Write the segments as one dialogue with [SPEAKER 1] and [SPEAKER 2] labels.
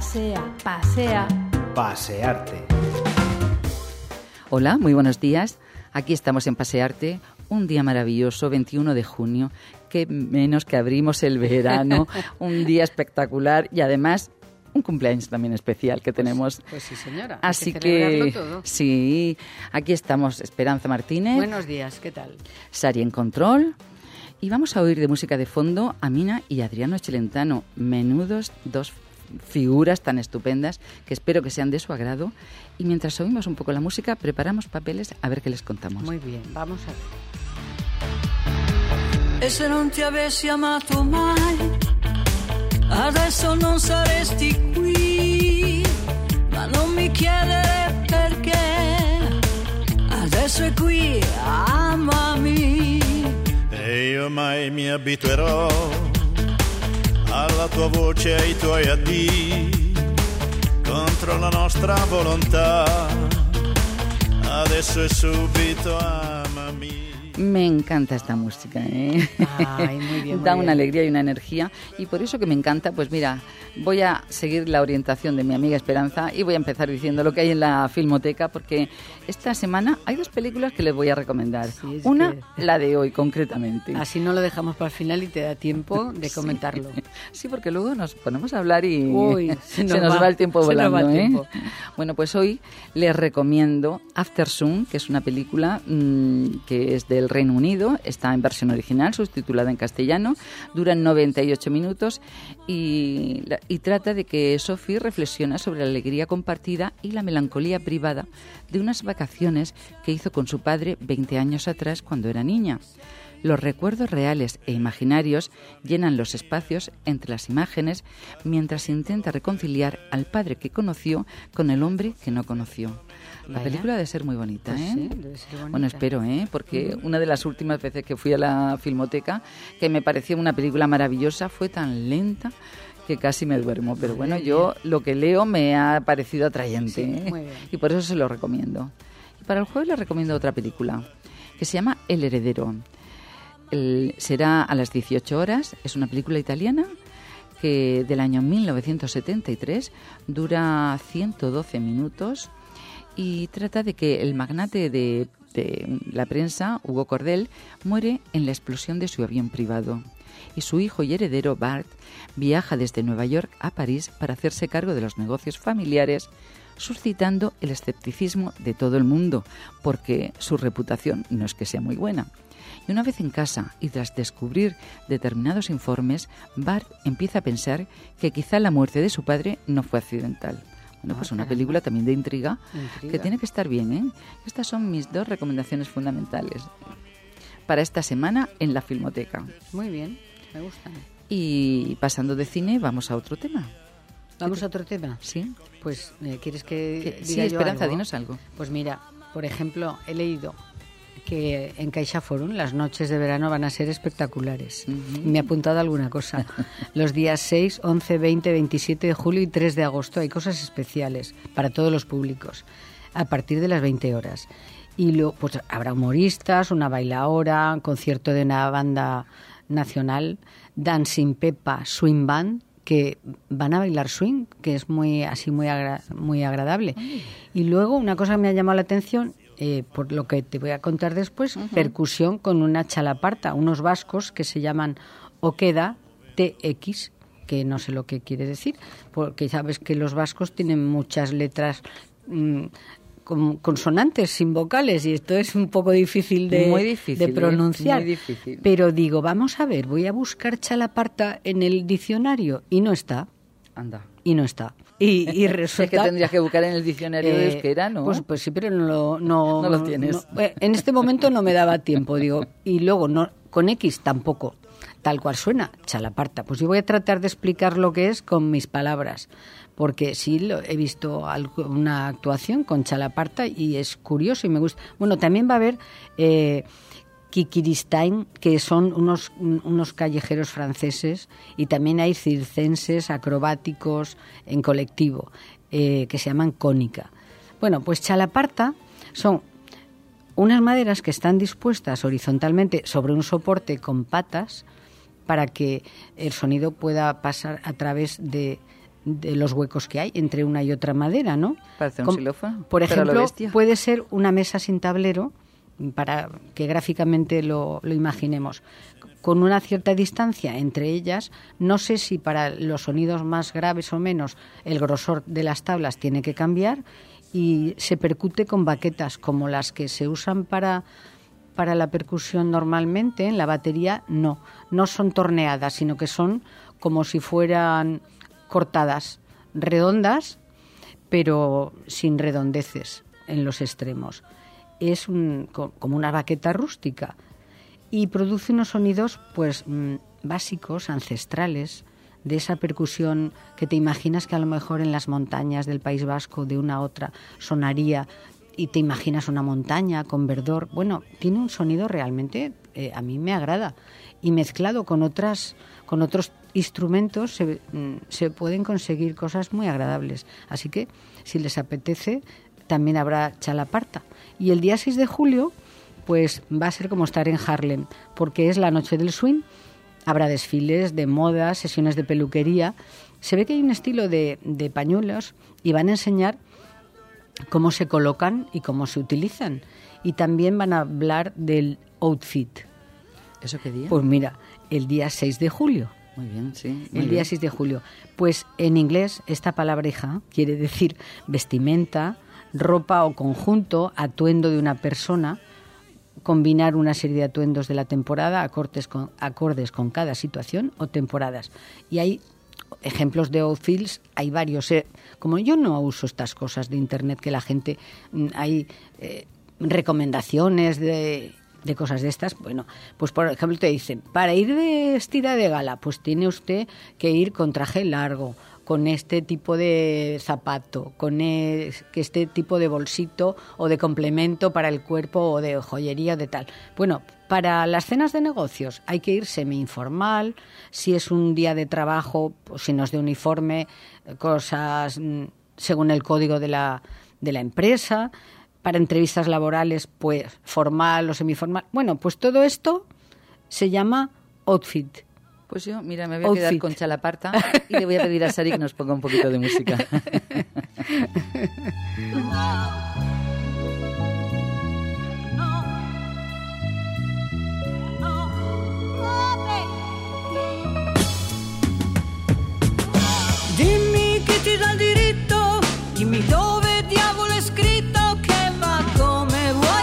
[SPEAKER 1] Pasea, pasea.
[SPEAKER 2] Pasearte.
[SPEAKER 3] Hola, muy buenos días. Aquí estamos en Pasearte, un día maravilloso, 21 de junio, que menos que abrimos el verano, un día espectacular y además un cumpleaños también especial que tenemos.
[SPEAKER 4] Pues sí, señora.
[SPEAKER 3] Así
[SPEAKER 4] hay que celebrarlo todo.
[SPEAKER 3] Sí, aquí estamos Esperanza Martínez.
[SPEAKER 4] Buenos días, ¿qué tal?
[SPEAKER 3] Sari en control. Y vamos a oír de música de fondo a Mina y Adriano Celentano. Menudos dos figuras tan estupendas que espero que sean de su agrado. Y mientras oímos un poco la música, preparamos papeles a ver qué les contamos.
[SPEAKER 4] Muy bien, vamos a ver.
[SPEAKER 5] E se non ti avessi amato mai, adesso non saresti qui, ma non mi chiedere perché, adesso è qui, amami.
[SPEAKER 6] E io mai mi abituerò alla tua voce e ai tuoi addii, contro la nostra volontà, adesso è subito, amami.
[SPEAKER 3] Me encanta esta música, ¿eh?
[SPEAKER 4] Ay, muy bien, muy
[SPEAKER 3] da
[SPEAKER 4] bien.
[SPEAKER 3] una alegría y una energía. Y por eso que me encanta, pues mira, voy a seguir la orientación de mi amiga Esperanza y voy a empezar diciendo lo que hay en la Filmoteca, porque esta semana hay dos películas que les voy a recomendar.
[SPEAKER 4] Sí, es
[SPEAKER 3] una,
[SPEAKER 4] que-
[SPEAKER 3] la de hoy concretamente.
[SPEAKER 4] Así no lo dejamos para el final y te da tiempo de comentarlo.
[SPEAKER 3] Sí, porque luego nos ponemos a hablar y
[SPEAKER 4] Uy,
[SPEAKER 3] se nos va el tiempo
[SPEAKER 4] se nos
[SPEAKER 3] volando.
[SPEAKER 4] va el
[SPEAKER 3] ¿eh?
[SPEAKER 4] tiempo.
[SPEAKER 3] Bueno, pues hoy les recomiendo After Sun, que es una película que es del Reino Unido, está en versión original, subtitulada en castellano, dura 98 minutos y trata de que Sophie reflexiona sobre la alegría compartida y la melancolía privada de unas vacaciones que hizo con su padre 20 años atrás cuando era niña. Los recuerdos reales e imaginarios llenan los espacios entre las imágenes mientras intenta reconciliar al padre que conoció con el hombre que no conoció. La
[SPEAKER 4] Vaya.
[SPEAKER 3] película debe ser muy bonita,
[SPEAKER 4] Pues
[SPEAKER 3] ¿eh?
[SPEAKER 4] sí, debe ser bonita.
[SPEAKER 3] Bueno, espero, porque una de las últimas veces que fui a la Filmoteca, que me pareció una película maravillosa, fue tan lenta que casi me duermo. Pero bueno, yo lo que leo me ha parecido atrayente,
[SPEAKER 4] Sí,
[SPEAKER 3] ¿eh?
[SPEAKER 4] muy bien.
[SPEAKER 3] Y por eso se lo recomiendo. Y para el jueves les recomiendo otra película que se llama El heredero. Será a las 18 horas, es una película italiana que del año 1973, dura 112 minutos y trata de que el magnate de la prensa, Hugo Cordel, muere en la explosión de su avión privado y su hijo y heredero Bart viaja desde Nueva York a París para hacerse cargo de los negocios familiares, suscitando el escepticismo de todo el mundo porque su reputación no es que sea muy buena. Y una vez en casa y tras descubrir determinados informes, Bart empieza a pensar que quizá la muerte de su padre no fue accidental. Bueno, pues una
[SPEAKER 4] caramba.
[SPEAKER 3] película también de intriga,
[SPEAKER 4] Intriga.
[SPEAKER 3] que tiene que estar bien, ¿eh? Estas son mis dos recomendaciones fundamentales para esta semana en la Filmoteca.
[SPEAKER 4] Muy bien, me gustan.
[SPEAKER 3] Y pasando de cine, vamos a otro tema.
[SPEAKER 4] ¿Vamos a otro tema?
[SPEAKER 3] ¿Sí?
[SPEAKER 4] Pues, ¿quieres que
[SPEAKER 3] Sí,
[SPEAKER 4] diga yo
[SPEAKER 3] Esperanza,
[SPEAKER 4] algo?
[SPEAKER 3] dinos algo.
[SPEAKER 4] Pues mira, por ejemplo, he leído que en CaixaForum las noches de verano van a ser espectaculares.
[SPEAKER 3] Ujú.
[SPEAKER 4] Me he apuntado alguna cosa. Los días 6, 11, 20, 27 de julio y 3 de agosto hay cosas especiales para todos los públicos a partir de las 20 horas. Y luego pues habrá humoristas, una bailaora, concierto de una banda nacional, Dancing Peppa Swing Band, que van a bailar swing, que es muy agradable. Y luego una cosa que me ha llamado la atención, por lo que te voy a contar después, percusión con una chalaparta, unos vascos que se llaman Okeda TX, que no sé lo que quiere decir, porque sabes que los vascos tienen muchas letras con consonantes sin vocales y esto es un poco difícil
[SPEAKER 3] Muy
[SPEAKER 4] de
[SPEAKER 3] difícil,
[SPEAKER 4] pronunciar.
[SPEAKER 3] muy difícil.
[SPEAKER 4] Pero digo, vamos a ver, voy a buscar chalaparta en el diccionario y no está.
[SPEAKER 3] Anda.
[SPEAKER 4] Y no está. Y resulta...
[SPEAKER 3] Es que tendrías que buscar en el diccionario de euskera, ¿no?
[SPEAKER 4] Pues sí, pero no
[SPEAKER 3] lo tienes.
[SPEAKER 4] En este momento no me daba tiempo, digo. Y luego, no, con X tampoco. Tal cual suena, chalaparta. Pues yo voy a tratar de explicar lo que es con mis palabras. Porque sí, he visto una actuación con chalaparta y es curioso y me gusta. Bueno, también va a haber... Kikiristain, que son unos callejeros franceses, y también hay circenses acrobáticos en colectivo, que se llaman cónica. Bueno, pues chalaparta son unas maderas que están dispuestas horizontalmente sobre un soporte con patas para que el sonido pueda pasar a través de de los huecos que hay entre una y otra madera, ¿no?
[SPEAKER 3] Parece un xilófono.
[SPEAKER 4] Por
[SPEAKER 3] pero a lo
[SPEAKER 4] ejemplo,
[SPEAKER 3] bestia.
[SPEAKER 4] puede ser una mesa sin tablero, para que gráficamente lo imaginemos, con una cierta distancia entre ellas. No sé si para los sonidos más graves o menos el grosor de las tablas tiene que cambiar, y se percute con baquetas como las que se usan para la percusión normalmente. En la batería no son torneadas, sino que son como si fueran cortadas, redondas, pero sin redondeces en los extremos. Es como una baqueta rústica, y produce unos sonidos pues básicos, ancestrales, de esa percusión que te imaginas que a lo mejor en las montañas del País Vasco de una a otra sonaría, y te imaginas una montaña con verdor. Bueno, tiene un sonido realmente, a mí me agrada, y mezclado con otros instrumentos se pueden conseguir cosas muy agradables. Así que, si les apetece, también habrá chalaparta. Y el día 6 de julio, pues va a ser como estar en Harlem, porque es la noche del swing. Habrá desfiles de moda, sesiones de peluquería. Se ve que hay un estilo de pañuelos, y van a enseñar cómo se colocan y cómo se utilizan. Y también van a hablar del outfit.
[SPEAKER 3] ¿Eso qué día?
[SPEAKER 4] Pues mira, el día 6 de julio.
[SPEAKER 3] Muy bien, sí.
[SPEAKER 4] El día 6 de julio. Pues en inglés esta palabra, hija, quiere decir vestimenta, ropa o conjunto, atuendo de una persona. Combinar una serie de atuendos de la temporada acordes con cada situación o temporadas. Y hay ejemplos de outfits, hay varios. Como yo no uso estas cosas de internet, que la gente, hay recomendaciones de cosas de estas. Bueno, pues por ejemplo te dicen, para ir vestida de gala, pues tiene usted que ir con traje largo, con este tipo de zapato, con este tipo de bolsito o de complemento para el cuerpo, o de joyería, de tal. Bueno, para las cenas de negocios hay que ir semi-informal. Si es un día de trabajo, pues si no es de uniforme, cosas según el código de la empresa. Para entrevistas laborales, pues formal o semiformal. Bueno, pues todo esto se llama outfit.
[SPEAKER 3] Pues yo, mira, me voy a quedar con chalaparta y le voy a pedir a Sari que nos ponga un poquito de música.
[SPEAKER 5] Dimmi chi ti dà il diritto, dimmi dove diavolo è scritto che va come vuoi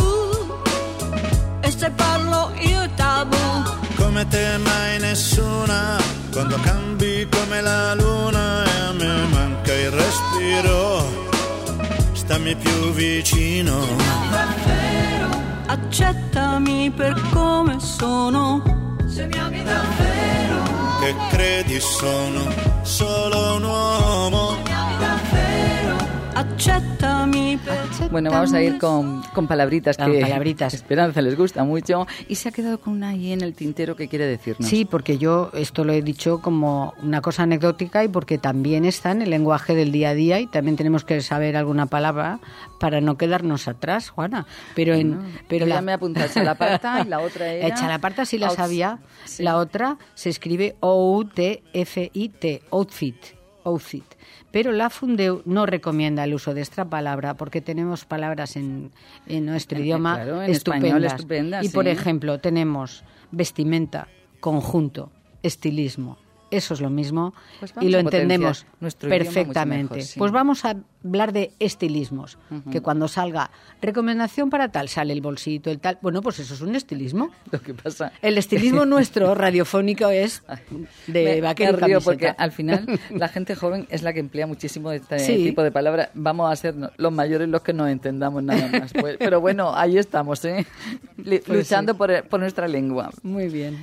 [SPEAKER 5] tu, e se parlo io tabù.
[SPEAKER 6] Come te mai nessuna, quando cambi come la luna e a me manca il respiro, stammi più vicino.
[SPEAKER 5] Davvero, accettami per come sono, se mi ami davvero,
[SPEAKER 6] Che credi sono solo un uomo.
[SPEAKER 5] se mi ami davvero, accettami per...
[SPEAKER 3] Bueno, vamos a ir con palabritas
[SPEAKER 4] Con
[SPEAKER 3] que
[SPEAKER 4] palabritas.
[SPEAKER 3] a Esperanza les gusta mucho, y se ha quedado con una ahí en el tintero que quiere decirnos.
[SPEAKER 4] Sí, porque yo esto lo he dicho como una cosa anecdótica, y porque también está en el lenguaje del día a día, y también tenemos que saber alguna palabra para no quedarnos atrás, Juana. Pero
[SPEAKER 3] Yo ya me he apuntado a chalaparta, y la otra era...
[SPEAKER 4] Chalaparta sí la
[SPEAKER 3] Outs-
[SPEAKER 4] sabía.
[SPEAKER 3] sí.
[SPEAKER 4] La otra se escribe O-U-T-F-I-T, outfit. Pero la Fundeu no recomienda el uso de esta palabra, porque tenemos palabras en nuestro idioma
[SPEAKER 3] claro, en español estupendas,
[SPEAKER 4] Y por
[SPEAKER 3] sí.
[SPEAKER 4] ejemplo tenemos vestimenta, conjunto, estilismo. Eso es lo mismo,
[SPEAKER 3] Pues vamos
[SPEAKER 4] y lo
[SPEAKER 3] a potenciar
[SPEAKER 4] entendemos
[SPEAKER 3] nuestro idioma mucho
[SPEAKER 4] perfectamente.
[SPEAKER 3] mejor, sí.
[SPEAKER 4] Pues vamos a hablar de estilismos, que cuando salga recomendación para tal, sale el bolsito, el tal. Bueno, pues eso es un estilismo.
[SPEAKER 3] Lo que pasa...
[SPEAKER 4] El estilismo nuestro radiofónico es de vaquero y
[SPEAKER 3] me río
[SPEAKER 4] camiseta.
[SPEAKER 3] porque al final la gente joven es la que emplea muchísimo este
[SPEAKER 4] Sí.
[SPEAKER 3] tipo de palabras. Vamos a ser los mayores los que no entendamos nada más. Pues, pero bueno, ahí estamos, ¿eh? Luchando por nuestra lengua.
[SPEAKER 4] Muy bien.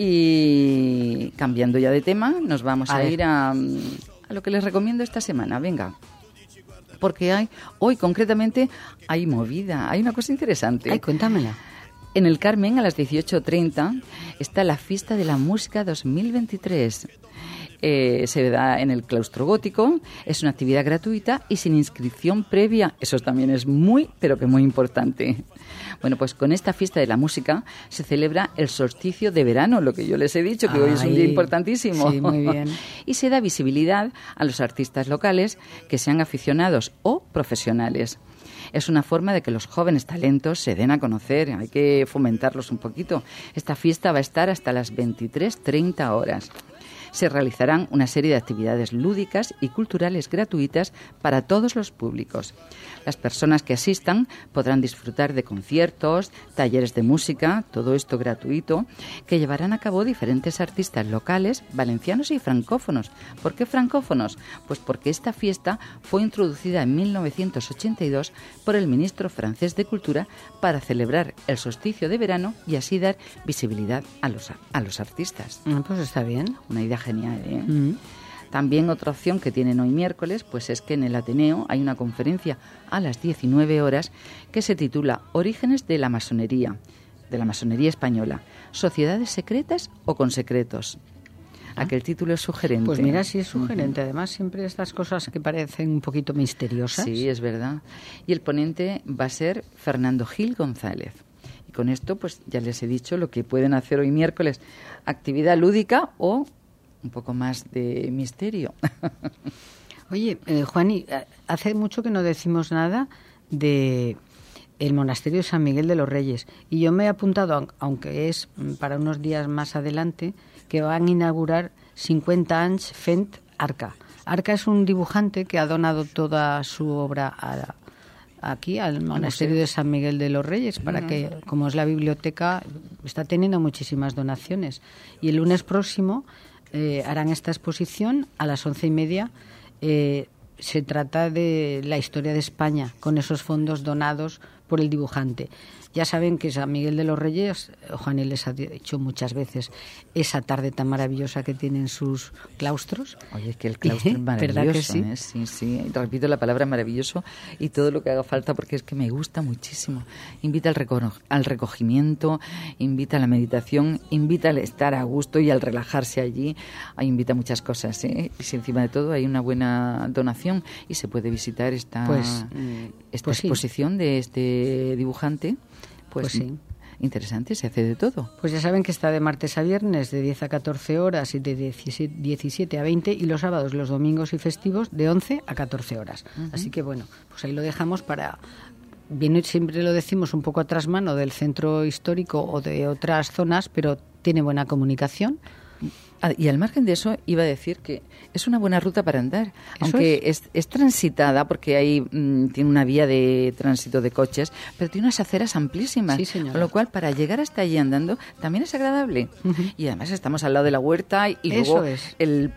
[SPEAKER 3] Y cambiando ya de tema, nos vamos
[SPEAKER 4] A
[SPEAKER 3] a
[SPEAKER 4] ver.
[SPEAKER 3] ir a lo que les recomiendo esta semana. Venga. Porque hoy concretamente hay movida, hay una cosa interesante.
[SPEAKER 4] Ay, cuéntamela.
[SPEAKER 3] En el Carmen, a las 18:30, está la Fiesta de la Música 2023. se da en el claustro gótico, es una actividad gratuita y sin inscripción previa. Eso también es muy, pero que muy importante. Bueno, pues con esta fiesta de la música se celebra el solsticio de verano, lo que yo les he dicho, que hoy es un día importantísimo.
[SPEAKER 4] Sí, muy bien.
[SPEAKER 3] Y se da visibilidad a los artistas locales, que sean aficionados o profesionales. Es una forma de que los jóvenes talentos se den a conocer, hay que fomentarlos un poquito. Esta fiesta va a estar hasta las 23:30 horas. Se realizarán una serie de actividades lúdicas y culturales gratuitas para todos los públicos. Las personas que asistan podrán disfrutar de conciertos, talleres de música, todo esto gratuito, que llevarán a cabo diferentes artistas locales, valencianos y francófonos. ¿Por qué francófonos? Pues porque esta fiesta fue introducida en 1982 por el ministro francés de Cultura para celebrar el solsticio de verano y así dar visibilidad a los artistas.
[SPEAKER 4] Pues está bien.
[SPEAKER 3] Una idea genial, ¿eh? También otra opción que tienen hoy miércoles pues es que en el Ateneo hay una conferencia a las 19 horas que se titula Orígenes de la masonería española, sociedades secretas o con secretos. Aquel título es sugerente.
[SPEAKER 4] Pues mira, sí es sugerente. Además, siempre estas cosas que parecen un poquito misteriosas.
[SPEAKER 3] Sí, es verdad. Y el ponente va a ser Fernando Gil González. Y con esto pues ya les he dicho lo que pueden hacer hoy miércoles. Actividad lúdica o un poco más de misterio.
[SPEAKER 4] Oye, Juani, hace mucho que no decimos nada de el monasterio de San Miguel de los Reyes. Y yo me he apuntado, aunque es para unos días más adelante, que van a inaugurar 50 anys fent Arca. Arca es un dibujante que ha donado toda su obra aquí al monasterio de San Miguel de los Reyes, para que, como es la biblioteca, está teniendo muchísimas donaciones. Y el lunes próximo harán esta exposición a las 11:30. Se trata de la historia de España con esos fondos donados por el dibujante. Ya saben que San Miguel de los Reyes, Juan les ha dicho muchas veces, esa tarde tan maravillosa que tienen sus claustros.
[SPEAKER 3] Oye, es que el claustro es maravilloso.
[SPEAKER 4] ¿Verdad que sí?
[SPEAKER 3] Sí, sí. Repito la palabra maravilloso y todo lo que haga falta porque es que me gusta muchísimo. Invita al recogimiento, invita a la meditación, invita al estar a gusto y al relajarse allí. Invita a muchas cosas, ¿eh? Y si encima de todo hay una buena donación y se puede visitar esta exposición
[SPEAKER 4] sí.
[SPEAKER 3] de este dibujante, pues
[SPEAKER 4] sí.
[SPEAKER 3] Interesante, se hace de todo.
[SPEAKER 4] Pues ya saben que está de martes a viernes de 10 a 14 horas y de 17 a 20 y los sábados, los domingos y festivos de 11 a 14 horas. Así que bueno, pues ahí lo dejamos para... Viene, siempre lo decimos, un poco a trasmano del centro histórico o de otras zonas, pero tiene buena comunicación.
[SPEAKER 3] Y al margen de eso, iba a decir que es una buena ruta para andar, aunque es transitada porque ahí tiene una vía de tránsito de coches, pero tiene unas aceras amplísimas,
[SPEAKER 4] sí, señora.
[SPEAKER 3] Con lo cual para llegar hasta allí andando también es agradable. Y además estamos al lado de la huerta y luego el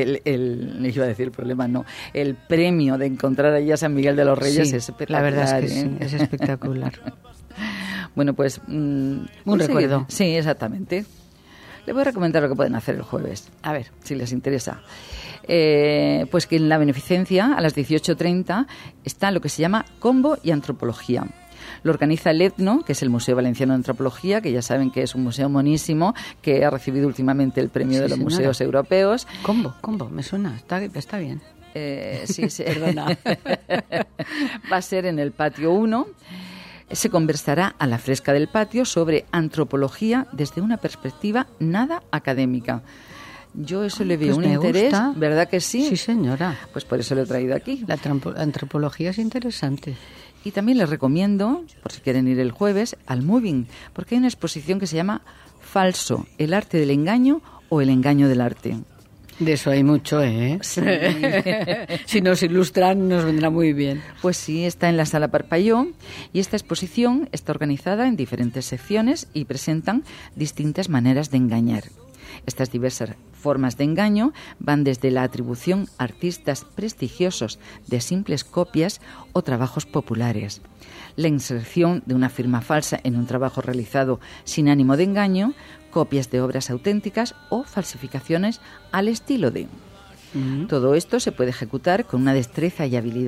[SPEAKER 3] premio de encontrar allí a San Miguel de los Reyes es espectacular.
[SPEAKER 4] La verdad es que sí, es espectacular.
[SPEAKER 3] Bueno, pues...
[SPEAKER 4] un recuerdo.
[SPEAKER 3] Sí, exactamente. Le voy a recomendar lo que pueden hacer el jueves.
[SPEAKER 4] A ver,
[SPEAKER 3] si les interesa. Pues que en la beneficencia, a las 18:30, está lo que se llama Combo y Antropología. Lo organiza el ETNO, que es el Museo Valenciano de Antropología, que ya saben que es un museo monísimo, que ha recibido últimamente el premio de los museos europeos.
[SPEAKER 4] Combo, me suena, está bien.
[SPEAKER 3] Sí, perdona. Va a ser en el patio 1. Se conversará a la fresca del patio sobre antropología desde una perspectiva nada académica. Yo eso le veo un interés, gusta. ¿Verdad que sí?
[SPEAKER 4] Sí, señora.
[SPEAKER 3] Pues por eso lo he traído aquí.
[SPEAKER 4] La antropología es interesante.
[SPEAKER 3] Y también les recomiendo, por si quieren ir el jueves, al Moving, porque hay una exposición que se llama Falso, el arte del engaño o el engaño del arte.
[SPEAKER 4] De eso hay mucho, ¿eh?
[SPEAKER 3] Sí.
[SPEAKER 4] Si nos ilustran, nos vendrá muy bien.
[SPEAKER 3] Pues sí, está en la Sala Parpalló y esta exposición está organizada en diferentes secciones y presentan distintas maneras de engañar. Estas diversas formas de engaño van desde la atribución a artistas prestigiosos de simples copias o trabajos populares, la inserción de una firma falsa en un trabajo realizado sin ánimo de engaño, copias de obras auténticas o falsificaciones al estilo de... Todo esto se puede ejecutar con una destreza y habilidad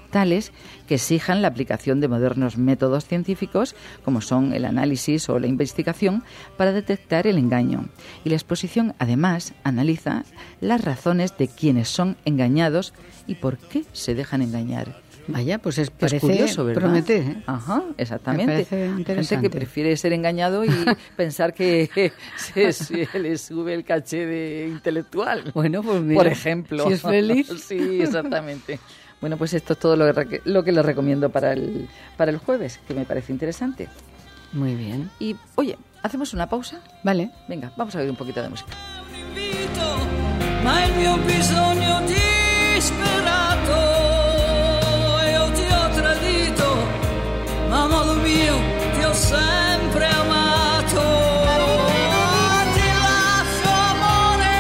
[SPEAKER 3] tales que exijan la aplicación de modernos métodos científicos, como son el análisis o la investigación, para detectar el engaño. Y la exposición, además, analiza las razones de quienes son engañados y por qué se dejan engañar.
[SPEAKER 4] Vaya, pues parece
[SPEAKER 3] curioso, ¿verdad?
[SPEAKER 4] promete, ¿eh?
[SPEAKER 3] Ajá, exactamente.
[SPEAKER 4] Me parece interesante.
[SPEAKER 3] Gente que prefiere ser engañado y pensar que se le sube el caché de intelectual.
[SPEAKER 4] Bueno, pues mira,
[SPEAKER 3] por ejemplo.
[SPEAKER 4] si es feliz.
[SPEAKER 3] Sí, exactamente. Bueno, pues esto es todo lo que les recomiendo para el jueves, que me parece interesante.
[SPEAKER 4] Muy bien.
[SPEAKER 3] Y, oye, ¿hacemos una pausa?
[SPEAKER 4] Vale.
[SPEAKER 3] Venga, vamos a oír un poquito de música.
[SPEAKER 5] Ma il mio bisogno disperato, io ti ho tradito, ma amore mio ti ho sempre amato. Ti lascio amore,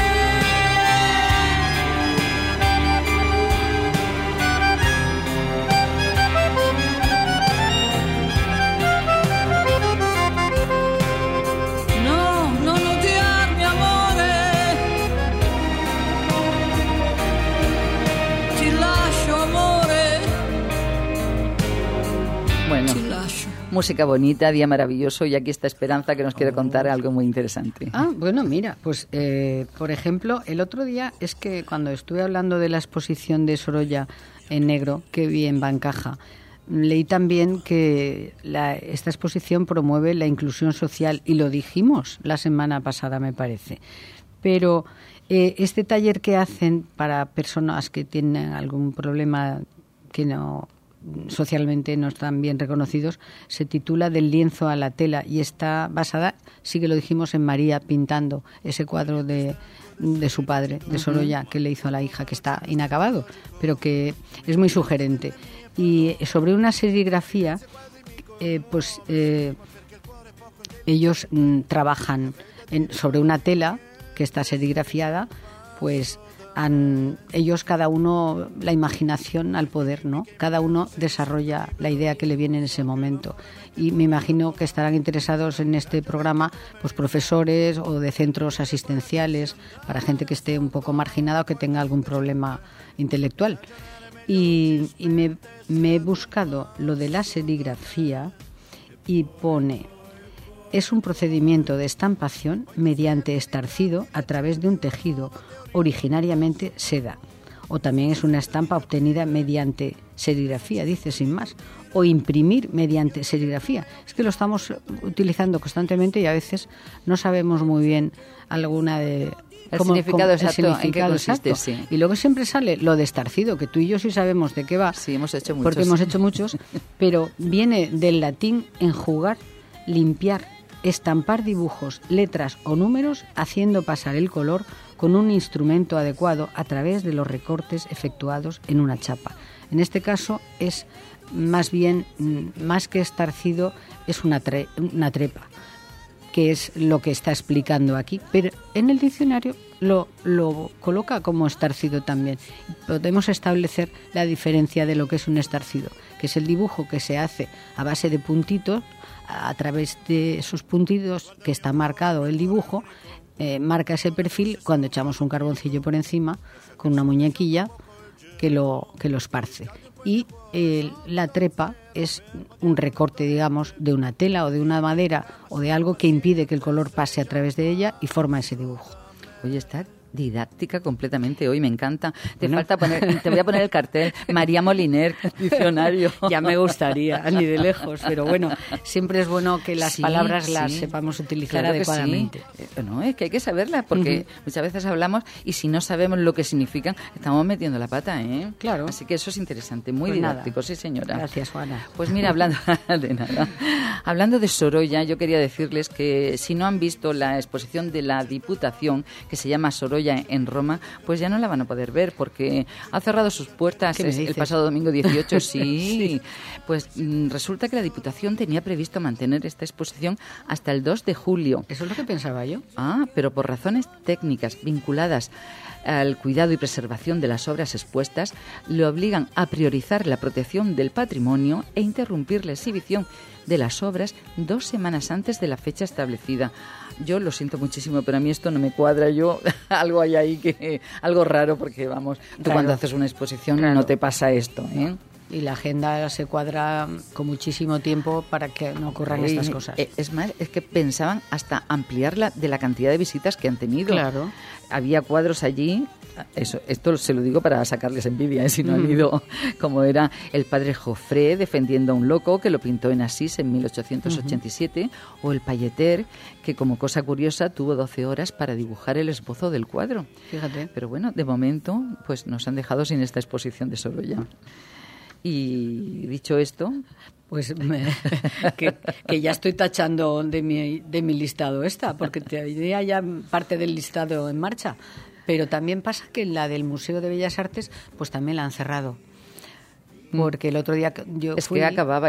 [SPEAKER 5] no, non odiarmi amore. Ti lascio amore,
[SPEAKER 3] Bueno,
[SPEAKER 5] ti lascio.
[SPEAKER 3] música bonita, día maravilloso, y aquí está Esperanza, que nos quiere contar algo muy interesante.
[SPEAKER 4] Ah, bueno, mira, pues por ejemplo, el otro día es que cuando estuve hablando de la exposición de Sorolla en negro que vi en Bancaja, leí también que esta exposición promueve la inclusión social, y lo dijimos la semana pasada, me parece. Pero este taller que hacen para personas que tienen algún problema que no socialmente no están bien reconocidos, se titula Del lienzo a la tela, y está basada, sí que lo dijimos, en María pintando ese cuadro de su padre, de Sorolla, que le hizo a la hija, que está inacabado, pero que es muy sugerente. Y sobre una serigrafía, ellos trabajan sobre una tela que está serigrafiada, pues ellos, cada uno, la imaginación al poder, ¿no? Cada uno desarrolla la idea que le viene en ese momento. Y me imagino que estarán interesados en este programa pues profesores o de centros asistenciales para gente que esté un poco marginada o que tenga algún problema intelectual. Y me he buscado lo de la serigrafía y pone: es un procedimiento de estampación mediante estarcido a través de un tejido, originariamente seda. O también es una estampa obtenida mediante serigrafía, dice sin más. O imprimir mediante serigrafía. Es que lo estamos utilizando constantemente y a veces no sabemos muy bien alguna de...
[SPEAKER 3] El significado exacto, en qué consiste, sí.
[SPEAKER 4] Y luego siempre sale lo de estarcido, que tú y yo sí sabemos de qué va.
[SPEAKER 3] Sí, hemos hecho muchos.
[SPEAKER 4] Porque hemos hecho muchos, pero viene del latín enjugar, limpiar, estampar dibujos, letras o números, haciendo pasar el color con un instrumento adecuado a través de los recortes efectuados en una chapa. En este caso es más bien, más que estarcido, es una trepa, que es lo que está explicando aquí, pero en el diccionario lo coloca como estarcido también. Podemos establecer la diferencia de lo que es un estarcido, que es el dibujo que se hace a base de puntitos. A través de esos puntitos que está marcado el dibujo, marca ese perfil cuando echamos un carboncillo por encima con una muñequilla que lo esparce. Y la trepa es un recorte, digamos, de una tela o de una madera o de algo que impide que el color pase a través de ella y forma ese dibujo.
[SPEAKER 3] Oye, está didáctica completamente hoy, me encanta. Te voy a poner el cartel: María Moliner, diccionario.
[SPEAKER 4] Ya me gustaría, ni de lejos, pero bueno, siempre es bueno que las palabras las sepamos utilizar adecuadamente.
[SPEAKER 3] Sí. No, es que hay que saberlas, porque muchas veces hablamos y si no sabemos lo que significan, estamos metiendo la pata, ¿eh?
[SPEAKER 4] Claro.
[SPEAKER 3] Así que eso es interesante, muy
[SPEAKER 4] pues
[SPEAKER 3] didáctico,
[SPEAKER 4] nada.
[SPEAKER 3] Sí señora.
[SPEAKER 4] Gracias, Juana.
[SPEAKER 3] Pues mira, hablando de Sorolla, yo quería decirles que si no han visto la exposición de la Diputación, que se llama Sorolla en Roma, pues ya no la van a poder ver porque ha cerrado sus puertas el pasado domingo 18, sí. Pues resulta que la Diputación tenía previsto mantener esta exposición hasta el 2 de julio.
[SPEAKER 4] Eso es lo que pensaba yo.
[SPEAKER 3] Pero por razones técnicas vinculadas al cuidado y preservación de las obras expuestas, le obligan a priorizar la protección del patrimonio e interrumpir la exhibición de las obras 2 semanas antes de la fecha establecida. Yo lo siento muchísimo, pero a mí esto no me cuadra. Algo hay ahí algo raro, porque vamos, tú cuando haces una exposición no te pasa esto, ¿eh?
[SPEAKER 4] Y la agenda se cuadra con muchísimo tiempo para que no ocurran estas cosas.
[SPEAKER 3] Es más, es que pensaban hasta ampliarla de la cantidad de visitas que han tenido.
[SPEAKER 4] Claro.
[SPEAKER 3] Había cuadros allí, esto se lo digo para sacarles envidia, si no han ido, como era el padre Joffre defendiendo a un loco, que lo pintó en Asís en 1887, o el Payeter, que como cosa curiosa tuvo 12 horas para dibujar el esbozo del cuadro.
[SPEAKER 4] Fíjate.
[SPEAKER 3] Pero bueno, de momento pues nos han dejado sin esta exposición de Sorolla. Y dicho esto,
[SPEAKER 4] pues que ya estoy tachando de mi listado porque tenía ya parte del listado en marcha. Pero también pasa que la del Museo de Bellas Artes pues también la han cerrado. Porque el otro día yo
[SPEAKER 3] es
[SPEAKER 4] fui...
[SPEAKER 3] que acababa,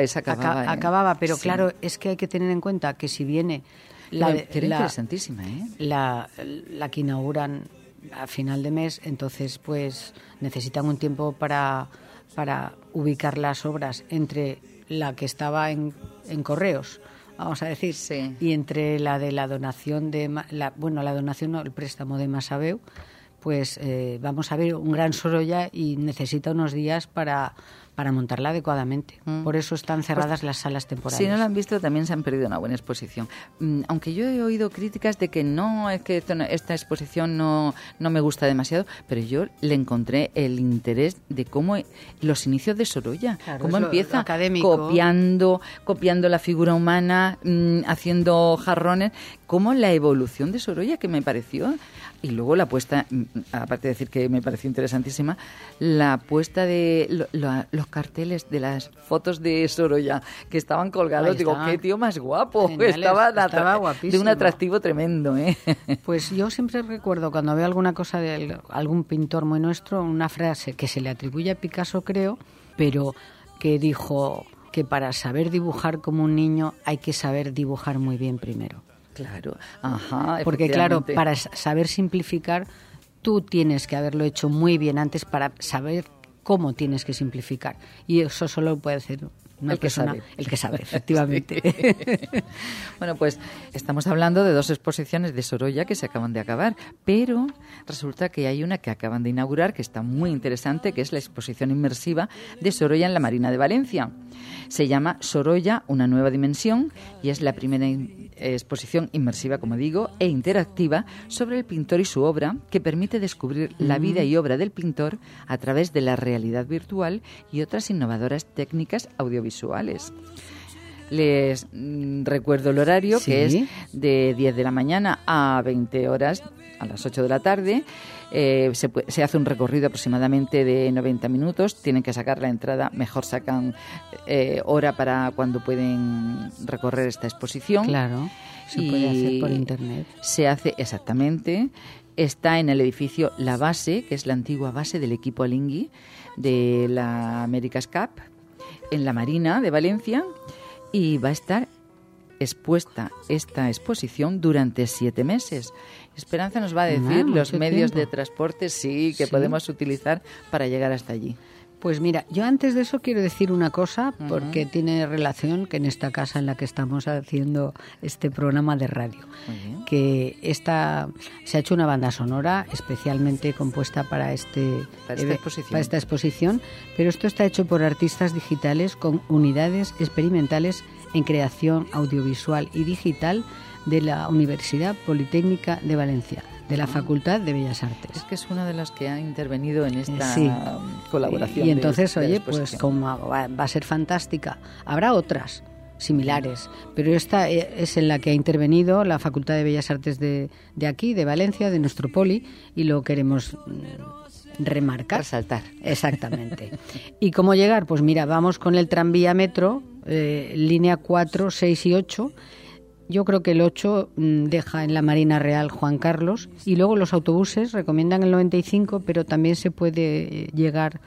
[SPEAKER 4] pero
[SPEAKER 3] sí.
[SPEAKER 4] Claro, es que hay que tener en cuenta que si viene...
[SPEAKER 3] interesantísima, ¿eh?
[SPEAKER 4] La que inauguran a final de mes, entonces pues necesitan un tiempo para ubicar las obras entre la que estaba en Correos, vamos a decir,
[SPEAKER 3] sí,
[SPEAKER 4] y entre la de la donación la donación no, el préstamo de Masabeu, pues vamos a ver un gran Sorolla y necesita unos días para montarla adecuadamente. Por eso están cerradas las salas temporales.
[SPEAKER 3] Si no la han visto, también se han perdido una buena exposición. Aunque yo he oído críticas de que esta exposición no me gusta demasiado, pero yo le encontré el interés de cómo los inicios de Sorolla,
[SPEAKER 4] claro,
[SPEAKER 3] cómo empieza
[SPEAKER 4] copiando
[SPEAKER 3] la figura humana, haciendo jarrones, como la evolución de Sorolla, que me pareció. Y luego la puesta, aparte de decir que me pareció interesantísima, la puesta de los carteles de las fotos de Sorolla que estaban colgados. Digo, qué tío más guapo. Estaba
[SPEAKER 4] guapísimo.
[SPEAKER 3] De un atractivo tremendo, ¿eh?
[SPEAKER 4] Pues yo siempre recuerdo, cuando veo alguna cosa de algún pintor muy nuestro, una frase que se le atribuye a Picasso, creo, pero que dijo que para saber dibujar como un niño hay que saber dibujar muy bien primero.
[SPEAKER 3] Claro, ajá.
[SPEAKER 4] Porque claro, para saber simplificar, tú tienes que haberlo hecho muy bien antes para saber cómo tienes que simplificar. Y eso solo puede hacer una persona, el que sabe, efectivamente.
[SPEAKER 3] Sí. Bueno, pues estamos hablando de 2 exposiciones de Sorolla que se acaban de acabar, pero resulta que hay una que acaban de inaugurar que está muy interesante, que es la exposición inmersiva de Sorolla en la Marina de Valencia. Se llama Sorolla, una nueva dimensión, y es la primera exposición inmersiva, como digo, e interactiva sobre el pintor y su obra, que permite descubrir la vida y obra del pintor a través de la realidad virtual y otras innovadoras técnicas audiovisuales. Les recuerdo el horario,
[SPEAKER 4] sí,
[SPEAKER 3] que es de 10 de la mañana a 20 horas, a las 8 de la tarde. Se hace un recorrido aproximadamente de 90 minutos. Tienen que sacar la entrada, mejor sacan hora para cuando pueden recorrer esta exposición.
[SPEAKER 4] Claro, se puede hacer por internet.
[SPEAKER 3] Se hace, exactamente. Está en el edificio La Base, que es la antigua base del equipo Alingui de la America's Cup, en la Marina de Valencia, y va a estar expuesta esta exposición durante 7 meses. Esperanza nos va a decir los medios de transporte que podemos utilizar para llegar hasta allí.
[SPEAKER 4] Pues mira, yo antes de eso quiero decir una cosa, porque tiene relación que en esta casa en la que estamos haciendo este programa de radio, que se ha hecho una banda sonora especialmente compuesta para esta exposición, pero esto está hecho por artistas digitales con unidades experimentales en creación audiovisual y digital de la Universidad Politécnica de Valencia, de la Facultad de Bellas Artes.
[SPEAKER 3] Es que es una de las que ha intervenido en esta colaboración.
[SPEAKER 4] Y entonces, pues como va a ser fantástica, habrá otras similares, pero esta es en la que ha intervenido la Facultad de Bellas Artes de aquí, de Valencia, de nuestro poli, y lo queremos remarcar.
[SPEAKER 3] Resaltar.
[SPEAKER 4] Exactamente. ¿Y cómo llegar? Pues mira, vamos con el tranvía metro, línea 4, 6 y 8. Yo creo que el 8 deja en la Marina Real Juan Carlos, y luego los autobuses recomiendan el 95, pero también se puede llegar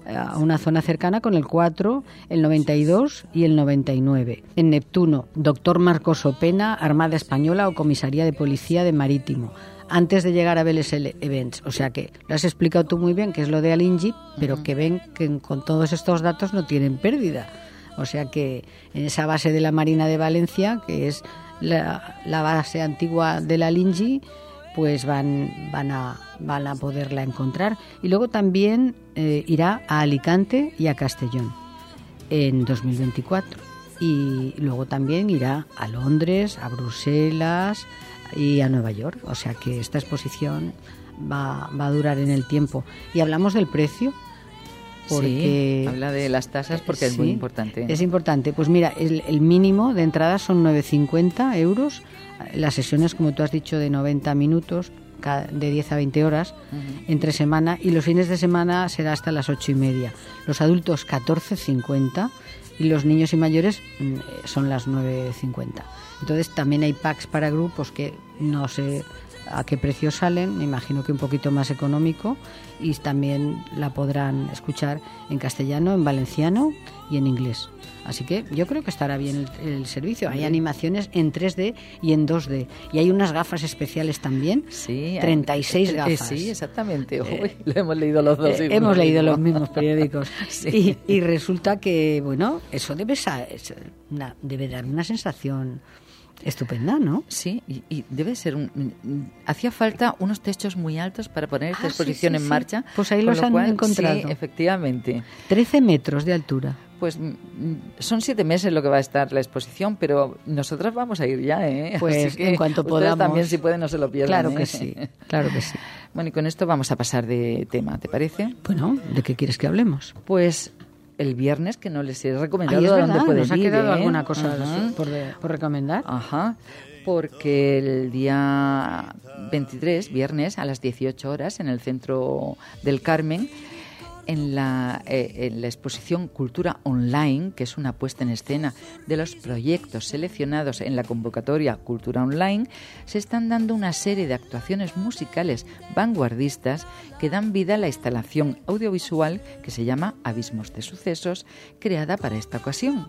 [SPEAKER 4] a una zona cercana con el 4, el 92 y el 99. En Neptuno, Doctor Marcos Opena, Armada Española o Comisaría de Policía de Marítimo, antes de llegar a Vélez Events. O sea que lo has explicado tú muy bien, que es lo de Alingi, pero que ven que con todos estos datos no tienen pérdida. O sea que en esa base de la Marina de Valencia, que es la base antigua de la Alingi, pues van a poderla encontrar. Y luego también irá a Alicante y a Castellón en 2024. Y luego también irá a Londres, a Bruselas y a Nueva York. O sea que esta exposición va a durar en el tiempo. Y hablamos del precio. Porque,
[SPEAKER 3] sí, habla de las tasas porque es muy importante.
[SPEAKER 4] Es importante. Pues mira, el mínimo de entrada son 9,50 euros. Las sesiones, como tú has dicho, de 90 minutos, de 10 a 20 horas, entre semana. Y los fines de semana será hasta las 8:30. Los adultos 14,50 y los niños y mayores son las 9,50. Entonces también hay packs para grupos que no sé a qué precio salen, me imagino que un poquito más económico, y también la podrán escuchar en castellano, en valenciano y en inglés. Así que yo creo que estará bien el servicio. Hay animaciones en 3D y en 2D. Y hay unas gafas especiales también.
[SPEAKER 3] Sí,
[SPEAKER 4] 36 gafas.
[SPEAKER 3] Sí, exactamente. Lo hemos leído los dos.
[SPEAKER 4] Hemos leído los mismos periódicos.
[SPEAKER 3] Sí.
[SPEAKER 4] Y resulta que, bueno, eso debe dar una sensación estupenda, ¿no?
[SPEAKER 3] Sí, y debe ser hacía falta unos techos muy altos para poner esta exposición en marcha.
[SPEAKER 4] Pues ahí los han encontrado.
[SPEAKER 3] Sí, efectivamente.
[SPEAKER 4] 13 metros de altura.
[SPEAKER 3] Pues son 7 meses lo que va a estar la exposición, pero nosotras vamos a ir ya, ¿eh?
[SPEAKER 4] Pues
[SPEAKER 3] así que
[SPEAKER 4] en cuanto podamos.
[SPEAKER 3] También, si pueden, no se lo pierdan.
[SPEAKER 4] Claro que sí, claro que sí.
[SPEAKER 3] Bueno, y con esto vamos a pasar de tema, ¿te parece?
[SPEAKER 4] Bueno, ¿de qué quieres que hablemos?
[SPEAKER 3] Pues el viernes, que no les he recomendado
[SPEAKER 4] es
[SPEAKER 3] dónde
[SPEAKER 4] verdad,
[SPEAKER 3] pueden
[SPEAKER 4] nos ha
[SPEAKER 3] ir,
[SPEAKER 4] quedado
[SPEAKER 3] ¿eh?
[SPEAKER 4] alguna cosa por recomendar.
[SPEAKER 3] Ajá, porque el día 23, viernes, a las 18 horas, en el Centro del Carmen, en la exposición Cultura Online, que es una puesta en escena de los proyectos seleccionados en la convocatoria Cultura Online, se están dando una serie de actuaciones musicales vanguardistas que dan vida a la instalación audiovisual que se llama Abismos de Sucesos, creada para esta ocasión.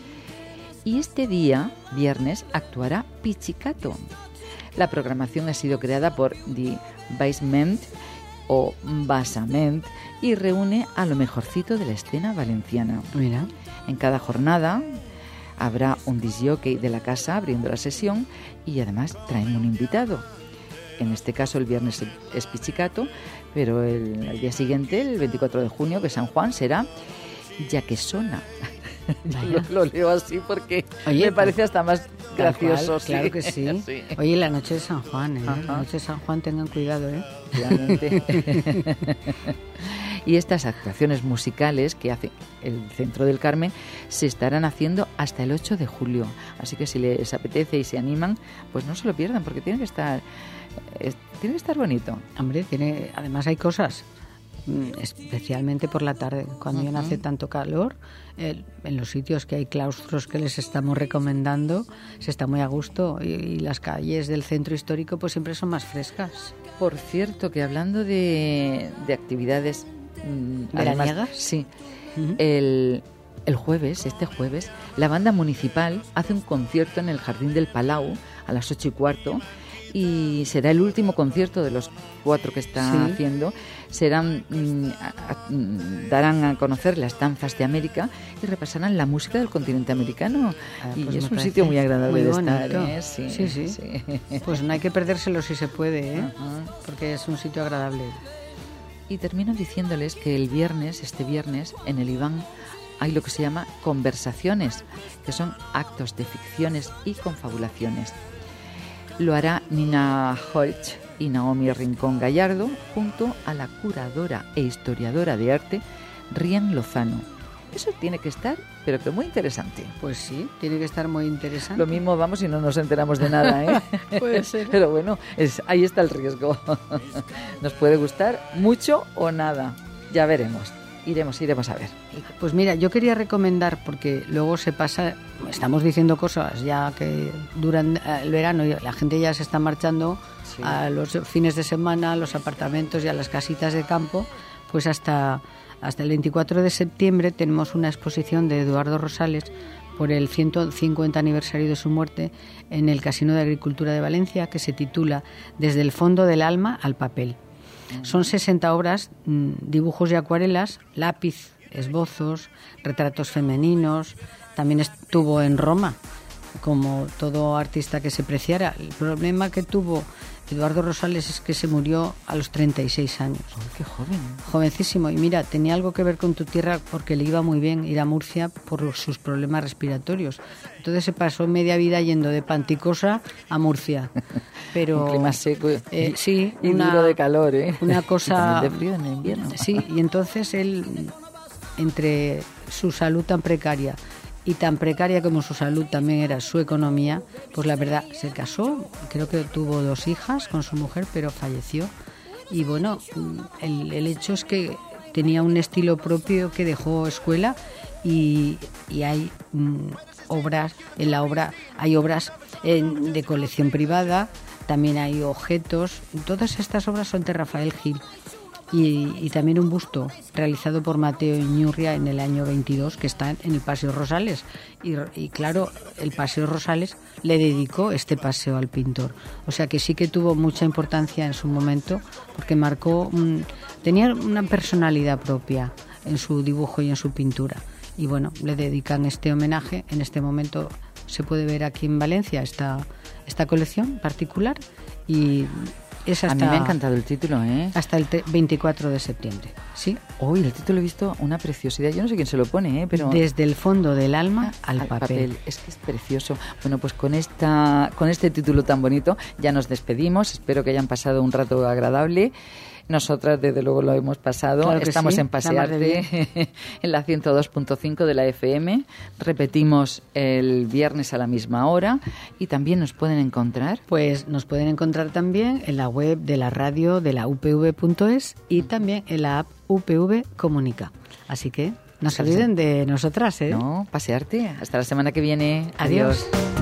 [SPEAKER 3] Y este día, viernes, actuará Pizzicato. La programación ha sido creada por The Basement o Basament y reúne a lo mejorcito de la escena valenciana.
[SPEAKER 4] Mira.
[SPEAKER 3] En cada jornada habrá un disc-jockey de la casa abriendo la sesión y además traen un invitado. En este caso el viernes es Pizzicato, pero el día siguiente, el 24 de junio, que es San Juan, será Yaquesona. Lo leo así porque me parece hasta más gracioso.
[SPEAKER 4] Cual, claro que sí.
[SPEAKER 3] Sí.
[SPEAKER 4] Oye, la noche de San Juan, ¿eh? La noche de San Juan, tengan cuidado, ¿eh?
[SPEAKER 3] Realmente. Y estas actuaciones musicales que hace el Centro del Carmen se estarán haciendo hasta el 8 de julio. Así que si les apetece y se animan, pues no se lo pierdan, porque tiene que estar bonito.
[SPEAKER 4] Hombre, además hay cosas, especialmente por la tarde, cuando ya no hace tanto calor, en los sitios que hay claustros que les estamos recomendando, se está muy a gusto, y las calles del centro histórico pues siempre son más frescas.
[SPEAKER 3] Por cierto, que hablando de actividades
[SPEAKER 4] ¿veraniegas?
[SPEAKER 3] Sí. El jueves, este jueves, la banda municipal hace un concierto en el Jardín del Palau a las 8:15 y será el último concierto de los 4 que está haciendo. Darán a conocer las danzas de América y repasarán la música del continente americano.
[SPEAKER 4] Pues
[SPEAKER 3] y es un sitio muy agradable de estar, ¿eh?
[SPEAKER 4] Sí. Pues no hay que perdérselo si se puede, ¿eh? Porque es un sitio agradable.
[SPEAKER 3] Y termino diciéndoles que este viernes, en el Iván, hay lo que se llama conversaciones, que son actos de ficciones y confabulaciones. Lo hará Nina Holch y Naomi Rincón Gallardo, junto a la curadora e historiadora de arte Rian Lozano. Eso tiene que estar, pero que muy interesante.
[SPEAKER 4] Pues sí, tiene que estar muy interesante.
[SPEAKER 3] Lo mismo vamos y no nos enteramos de nada, ¿eh?
[SPEAKER 4] Puede ser.
[SPEAKER 3] Pero bueno, ahí está el riesgo. Nos puede gustar mucho o nada. Ya veremos. Iremos a ver.
[SPEAKER 4] Pues mira, yo quería recomendar, porque luego se pasa, estamos diciendo cosas ya que duran el verano y la gente ya se está marchando a los fines de semana, a los apartamentos y a las casitas de campo, pues hasta hasta el 24 de septiembre tenemos una exposición de Eduardo Rosales por el 150 aniversario de su muerte en el Casino de Agricultura de Valencia, que se titula Desde el fondo del alma al papel. Son 60 obras, dibujos y acuarelas, lápiz, esbozos, retratos femeninos. También estuvo en Roma, como todo artista que se preciara. El problema que tuvo Eduardo Rosales es que se murió a los 36 años.
[SPEAKER 3] Oh, qué joven.
[SPEAKER 4] Jovencísimo. Y mira, tenía algo que ver con tu tierra porque le iba muy bien ir a Murcia por sus problemas respiratorios. Entonces se pasó media vida yendo de Panticosa a Murcia. Pero
[SPEAKER 3] un clima seco
[SPEAKER 4] sí,
[SPEAKER 3] y duro de calor, ¿eh?
[SPEAKER 4] Una cosa...
[SPEAKER 3] Y de frío en invierno.
[SPEAKER 4] Sí, y entonces él, entre su salud tan precaria y tan precaria como su salud también era su economía, pues la verdad, se casó, creo que tuvo 2 hijas con su mujer, pero falleció. Y bueno, el hecho es que tenía un estilo propio que dejó escuela y hay obras, en la obra hay obras de colección privada, también hay objetos. Todas estas obras son de Rafael Gil. Y también un busto realizado por Mateo Iñurria en el año 22 que está en el Paseo Rosales y claro, el Paseo Rosales le dedicó este paseo al pintor, o sea que sí que tuvo mucha importancia en su momento porque marcó, tenía una personalidad propia en su dibujo y en su pintura y bueno, le dedican este homenaje. En este momento se puede ver aquí en Valencia esta colección particular y es hasta,
[SPEAKER 3] a mí me ha encantado el título, ¿eh?
[SPEAKER 4] Hasta el 24 de septiembre, ¿sí?
[SPEAKER 3] Hoy el título he visto una preciosidad. Yo no sé quién se lo pone, ¿eh? Pero
[SPEAKER 4] Desde el fondo del alma al papel.
[SPEAKER 3] Es que es precioso. Bueno, pues con este título tan bonito ya nos despedimos. Espero que hayan pasado un rato agradable. Nosotras, desde luego, lo hemos pasado.
[SPEAKER 4] Claro que
[SPEAKER 3] estamos
[SPEAKER 4] sí,
[SPEAKER 3] en Pasearte en la 102.5 de la FM. Repetimos el viernes a la misma hora. Y también nos pueden encontrar.
[SPEAKER 4] Pues nos pueden encontrar también en la web de la radio de la upv.es y también en la app UPV Comunica. Así que no se olviden de nosotras, ¿eh?
[SPEAKER 3] No, Pasearte. Hasta la semana que viene.
[SPEAKER 4] Adiós.